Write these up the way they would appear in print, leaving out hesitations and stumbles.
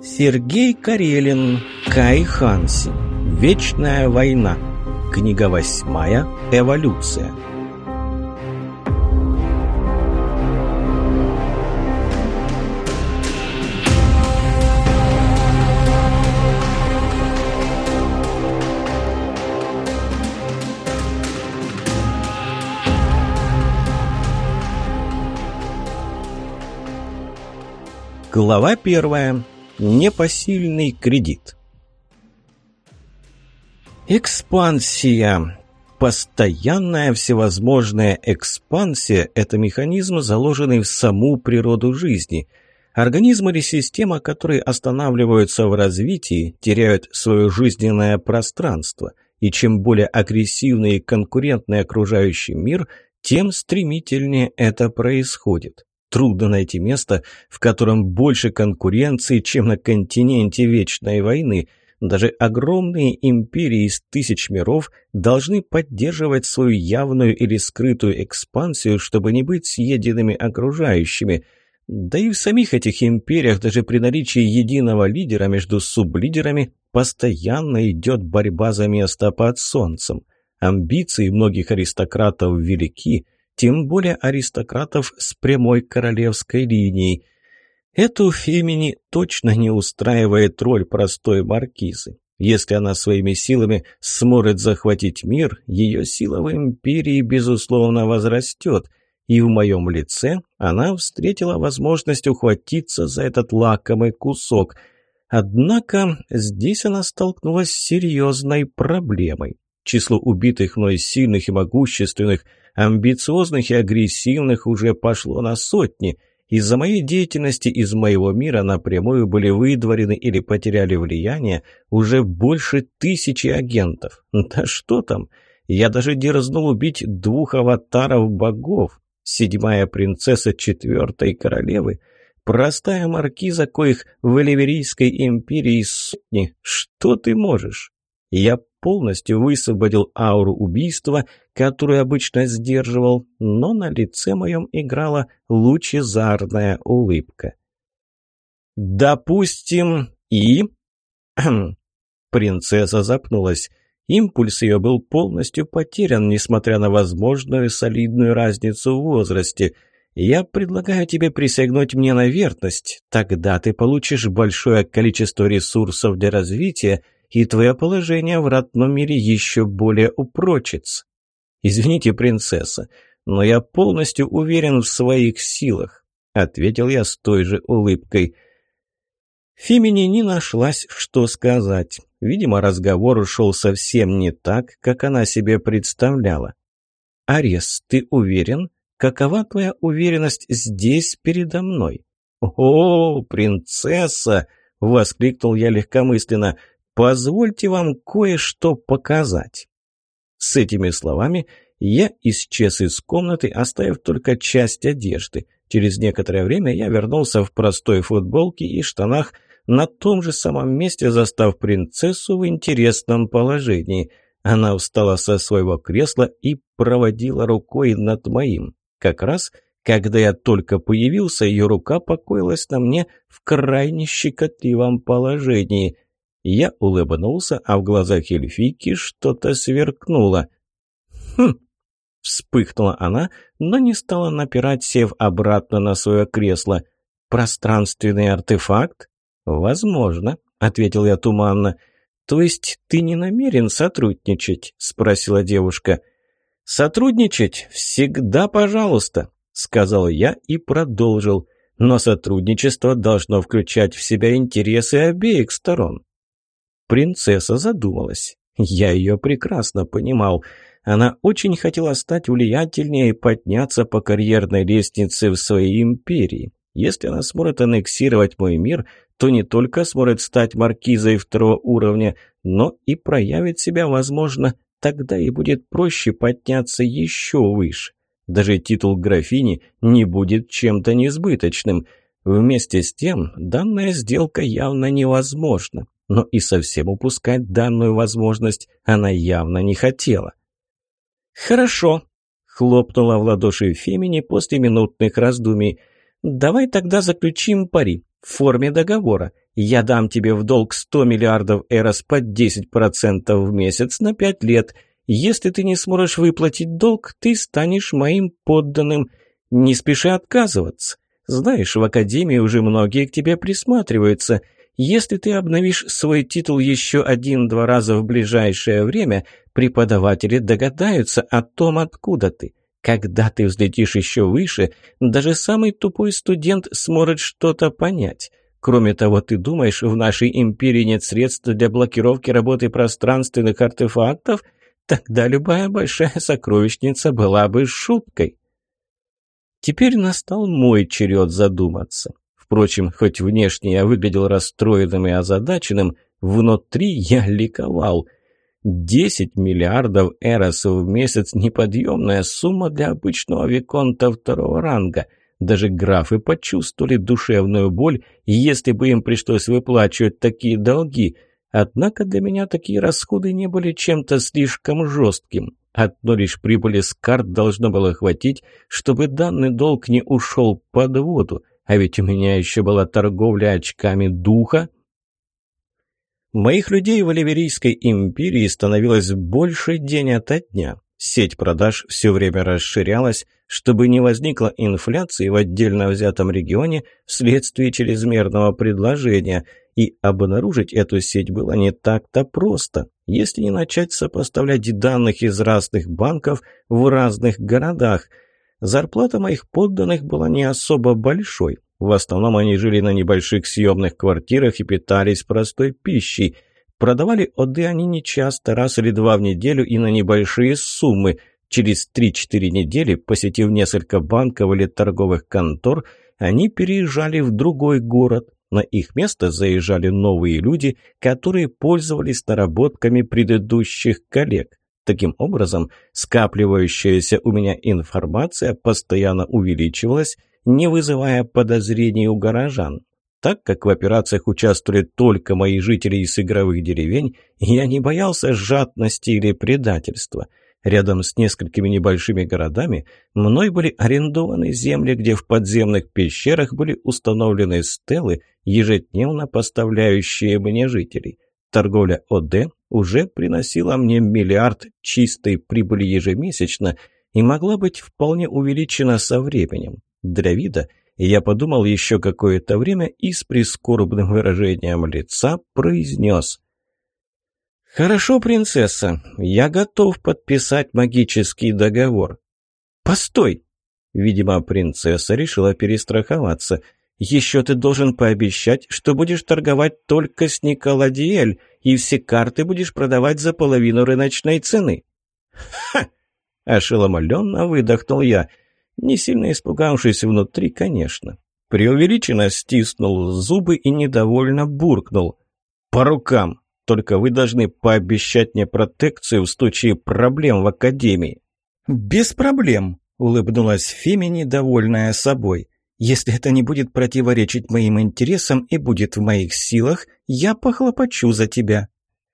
Сергей Карелин, Кай Ханси. Вечная война. Книга 8. Эволюция. Глава 1. Непосильный кредит. Экспансия. Постоянная всевозможная экспансия – это механизм, заложенный в саму природу жизни. Организм или система, которые останавливаются в развитии, теряют свое жизненное пространство. И чем более агрессивный и конкурентный окружающий мир, тем стремительнее это происходит. Трудно найти место, в котором больше конкуренции, чем на континенте Вечной войны. Даже огромные империи из тысяч миров должны поддерживать свою явную или скрытую экспансию, чтобы не быть съеденными окружающими. Да и в самих этих империях, даже при наличии единого лидера, между сублидерами постоянно идет борьба за место под солнцем. Амбиции многих аристократов велики, тем более аристократов с прямой королевской линией. Эту Фемини точно не устраивает роль простой маркизы. Если она своими силами сможет захватить мир, ее сила в империи, безусловно, возрастет, и в моем лице она встретила возможность ухватиться за этот лакомый кусок. Однако здесь она столкнулась с серьезной проблемой. Число убитых мной сильных и могущественных, амбициозных и агрессивных уже пошло на сотни. Из-за моей деятельности из моего мира напрямую были выдворены или потеряли влияние уже больше 1000 агентов. Да что там, я даже дерзнул убить 2 аватаров богов. 7-я принцесса 4-й королевы, простая маркиза, коих в Эливерийской империи сотни. Что ты можешь? Я полностью высвободил ауру убийства, которую обычно сдерживал, но на лице моем играла лучезарная улыбка. «Допустим, и...» Принцесса запнулась. Импульс ее был полностью потерян, несмотря на возможную солидную разницу в возрасте. «Я предлагаю тебе присягнуть мне на верность. Тогда ты получишь большое количество ресурсов для развития, и твое положение в родном мире еще более упрочится. Извините, принцесса, но я полностью уверен в своих силах», — ответил я с той же улыбкой. Фемини не нашлась, что сказать. Видимо, разговор шел совсем не так, как она себе представляла. «Арес, ты уверен? Какова твоя уверенность здесь передо мной?» «О, принцесса!» — воскликнул я легкомысленно. «Позвольте вам кое-что показать». С этими словами я исчез из комнаты, оставив только часть одежды. Через некоторое время я вернулся в простой футболке и штанах, на том же самом месте застав принцессу в интересном положении. Она встала со своего кресла и проводила рукой над моим. Как раз, когда я только появился, ее рука покоилась на мне в крайне щекотливом положении. Я улыбнулся, а в глазах эльфийки что-то сверкнуло. «Хм!» — вспыхнула она, но не стала напирать, сев обратно на свое кресло. «Пространственный артефакт?» «Возможно», — ответил я туманно. «То есть ты не намерен сотрудничать?» — спросила девушка. «Сотрудничать? Всегда пожалуйста», — сказал я и продолжил. «Но сотрудничество должно включать в себя интересы обеих сторон». Принцесса задумалась. Я ее прекрасно понимал. Она очень хотела стать влиятельнее и подняться по карьерной лестнице в своей империи. Если она сможет аннексировать мой мир, то не только сможет стать маркизой 2-го уровня, но и проявит себя, возможно, тогда и будет проще подняться еще выше. Даже титул графини не будет чем-то несбыточным. Вместе с тем, данная сделка явно невозможна. Но и совсем упускать данную возможность она явно не хотела. «Хорошо», — хлопнула в ладоши Фемини после минутных раздумий. «Давай тогда заключим пари. в форме договора. Я дам тебе в долг 100 миллиардов эрос по 10% в месяц на 5 лет. Если ты не сможешь выплатить долг, ты станешь моим подданным. Не спеши отказываться. Знаешь, в Академии уже многие к тебе присматриваются. Если ты обновишь свой титул еще 1-2 раза в ближайшее время, преподаватели догадаются о том, откуда ты. Когда ты взлетишь еще выше, даже самый тупой студент сможет что-то понять. Кроме того, ты думаешь, в нашей империи нет средств для блокировки работы пространственных артефактов? Тогда любая большая сокровищница была бы шуткой. Теперь настал мой черед задуматься. Впрочем, хоть внешне я выглядел расстроенным и озадаченным, внутри я ликовал. 10 миллиардов эросов в месяц – неподъемная сумма для обычного виконта второго ранга. Даже графы почувствовали душевную боль, если бы им пришлось выплачивать такие долги. Однако для меня такие расходы не были чем-то слишком жестким. Одной лишь прибыли с карт должно было хватить, чтобы данный долг не ушел под воду. А ведь у меня еще была торговля очками духа. Моих людей в Оливерийской империи становилось больше день ото дня. Сеть продаж все время расширялась, чтобы не возникло инфляции в отдельно взятом регионе вследствие чрезмерного предложения. И обнаружить эту сеть было не так-то просто, если не начать сопоставлять данных из разных банков в разных городах. Зарплата моих подданных была не особо большой. В основном они жили на небольших съемных квартирах и питались простой пищей. Продавали ОД они нечасто, раз или два в неделю и на небольшие суммы. Через 3-4 недели, посетив несколько банков или торговых контор, они переезжали в другой город. На их место заезжали новые люди, которые пользовались наработками предыдущих коллег. Таким образом, скапливающаяся у меня информация постоянно увеличивалась, не вызывая подозрений у горожан. Так как в операциях участвовали только мои жители из игровых деревень, я не боялся жадности или предательства. Рядом с несколькими небольшими городами мной были арендованы земли, где в подземных пещерах были установлены стелы, ежедневно поставляющие мне жителей. Торговля ОД уже приносила мне миллиард чистой прибыли ежемесячно и могла быть вполне увеличена со временем. Для вида я подумал еще какое-то время и с прискорбным выражением лица произнес: «Хорошо, принцесса, я готов подписать магический договор». «Постой!» Видимо, принцесса решила перестраховаться. «Еще ты должен пообещать, что будешь торговать только с Николадиэль, и все карты будешь продавать за половину рыночной цены». «Ха!» – ошеломленно выдохнул я, не сильно испугавшись внутри, конечно. Преувеличенно стиснул зубы и недовольно буркнул: «По рукам! Только вы должны пообещать мне протекцию в случае проблем в Академии». «Без проблем», — улыбнулась Феми, недовольная собой. «Если это не будет противоречить моим интересам и будет в моих силах, я похлопочу за тебя».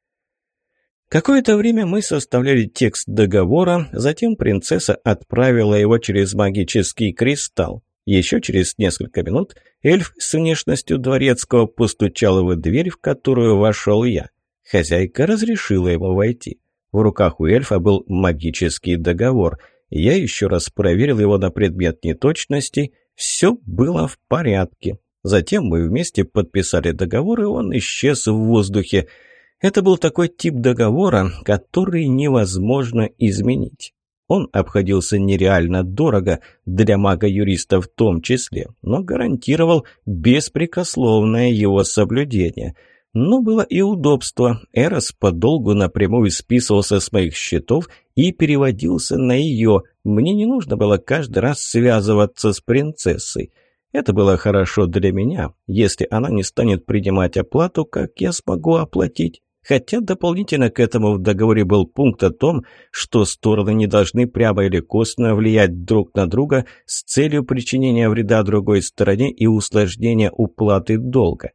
Какое-то время мы составляли текст договора, затем принцесса отправила его через магический кристалл. Еще через несколько минут эльф с внешностью дворецкого постучал в дверь, в которую вошел я. Хозяйка разрешила ему войти. В руках у эльфа был магический договор. Я еще раз проверил его на предмет неточностей. Все было в порядке. Затем мы вместе подписали договор, и он исчез в воздухе. Это был такой тип договора, который невозможно изменить. Он обходился нереально дорого, для мага-юриста в том числе, но гарантировал беспрекословное его соблюдение. Но было и удобство. Эрос подолгу напрямую списывался с моих счетов и переводился на ее. Мне не нужно было каждый раз связываться с принцессой. Это было хорошо для меня. Если она не станет принимать оплату, как я смогу оплатить? Хотя дополнительно к этому в договоре был пункт о том, что стороны не должны прямо или косвенно влиять друг на друга с целью причинения вреда другой стороне и усложнения уплаты долга.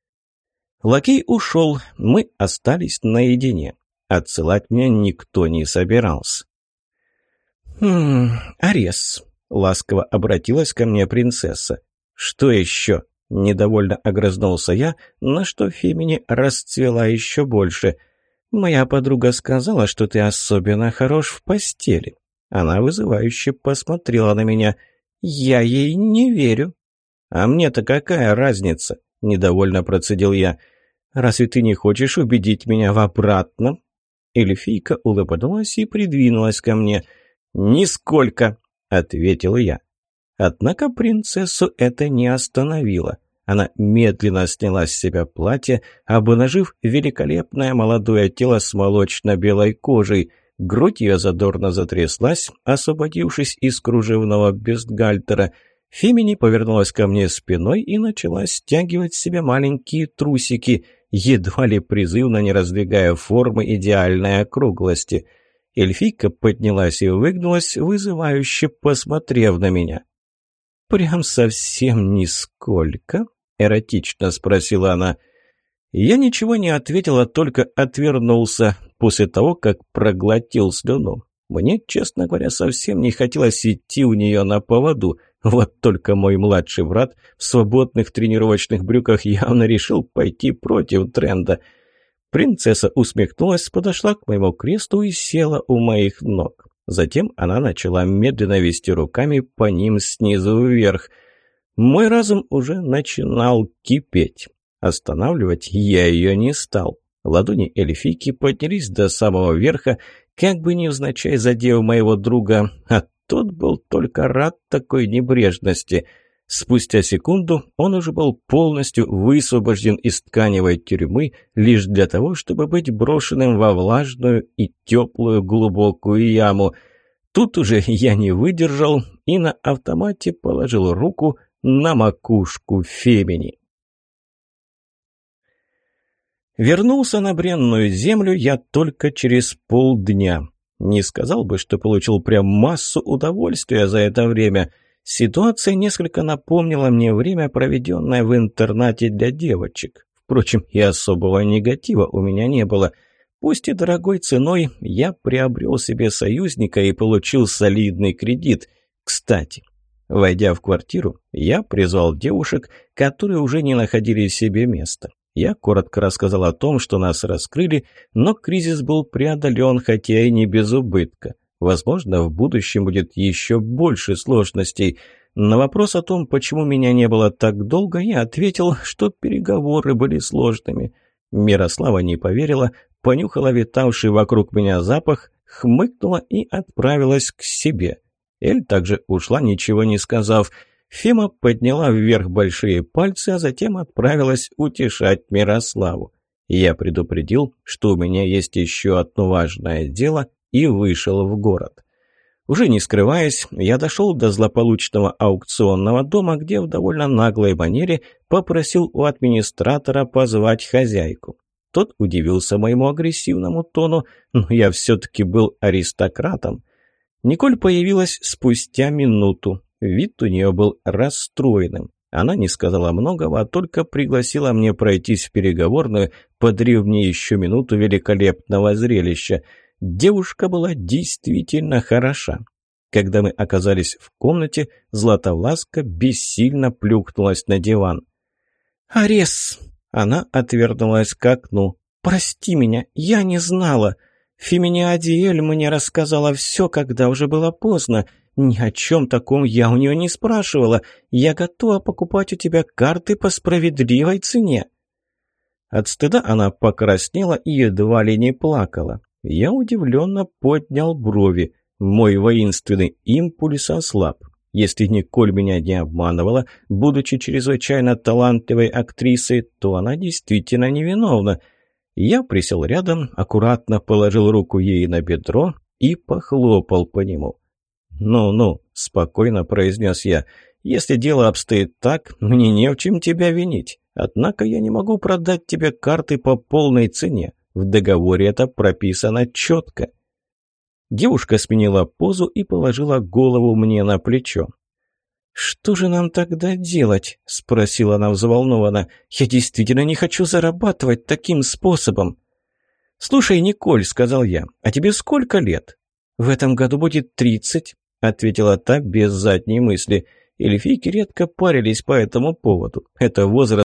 Лакей ушел, мы остались наедине. Отсылать меня никто не собирался. «Арес», — ласково обратилась ко мне принцесса. «Что еще?» Недовольно огрызнулся я, на что Фемини расцвела еще больше. «Моя подруга сказала, что ты особенно хорош в постели». Она вызывающе посмотрела на меня. «Я ей не верю». «А мне-то какая разница?» – недовольно процедил я. «Разве ты не хочешь убедить меня в обратном?» Эльфийка улыбнулась и придвинулась ко мне. «Нисколько», – ответил я. Однако принцессу это не остановило. Она медленно сняла с себя платье, обнажив великолепное молодое тело с молочно-белой кожей. Грудь ее задорно затряслась, освободившись из кружевного бюстгальтера. Фемини повернулась ко мне спиной и начала стягивать с себя маленькие трусики, едва ли призывно не раздвигая формы идеальной округлости. Эльфийка поднялась и выгнулась, вызывающе посмотрев на меня. «Прям совсем нисколько?» — эротично спросила она. Я ничего не ответил, а только отвернулся после того, как проглотил слюну. Мне, честно говоря, совсем не хотелось идти у нее на поводу. Вот только мой младший брат в свободных тренировочных брюках явно решил пойти против тренда. Принцесса усмехнулась, подошла к моему креслу и села у моих ног. Затем она начала медленно вести руками по ним снизу вверх. Мой разум уже начинал кипеть. Останавливать я ее не стал. Ладони эльфийки поднялись до самого верха, как бы невзначай задев моего друга, а тот был только рад такой небрежности. Спустя секунду он уже был полностью высвобожден из тканевой тюрьмы лишь для того, чтобы быть брошенным во влажную и теплую глубокую яму. Тут уже я не выдержал и на автомате положил руку на макушку Фемини. Вернулся на бренную землю я только через полдня. Не сказал бы, что получил прям массу удовольствия за это время. Ситуация несколько напомнила мне время, проведенное в интернате для девочек. Впрочем, и особого негатива у меня не было. Пусть и дорогой ценой, я приобрел себе союзника и получил солидный кредит. Кстати, войдя в квартиру, я призвал девушек, которые уже не находили себе места. Я коротко рассказал о том, что нас раскрыли, но кризис был преодолен, хотя и не без убытка. Возможно, в будущем будет еще больше сложностей. На вопрос о том, почему меня не было так долго, я ответил, что переговоры были сложными. Мирослава не поверила, понюхала витавший вокруг меня запах, хмыкнула и отправилась к себе. Эль также ушла, ничего не сказав. Фема подняла вверх большие пальцы, а затем отправилась утешать Мирославу. Я предупредил, что у меня есть еще одно важное дело, и вышел в город. Уже не скрываясь, я дошел до злополучного аукционного дома, где в довольно наглой манере попросил у администратора позвать хозяйку. Тот удивился моему агрессивному тону, но я все-таки был аристократом. Николь появилась спустя минуту. Вид у нее был расстроенным. Она не сказала многого, а только пригласила мне пройтись в переговорную, подарив мне еще минуту великолепного зрелища. Девушка была действительно хороша. Когда мы оказались в комнате, Златовласка бессильно плюхнулась на диван. «Арес!» Она отвернулась к окну. «Прости меня, я не знала. Феминиадиэль мне рассказала все, когда уже было поздно. Ни о чем таком я у нее не спрашивала. Я готова покупать у тебя карты по справедливой цене». От стыда она покраснела и едва ли не плакала. Я удивленно поднял брови. Мой воинственный импульс ослаб. Если Николь меня не обманывала, будучи чрезвычайно талантливой актрисой, то она действительно невиновна. Я присел рядом, аккуратно положил руку ей на бедро и похлопал по нему. «Ну-ну», — спокойно произнес я, — «если дело обстоит так, мне не в чем тебя винить. Однако я не могу продать тебе карты по полной цене. В договоре это прописано четко». Девушка сменила позу и положила голову мне на плечо. «Что же нам тогда делать?» – спросила она взволнованно. «Я действительно не хочу зарабатывать таким способом». «Слушай, Николь», – сказал я, – «а тебе сколько лет?» «В этом году будет 30», – ответила та без задней мысли. Эльфийки редко парились по этому поводу. Это возраст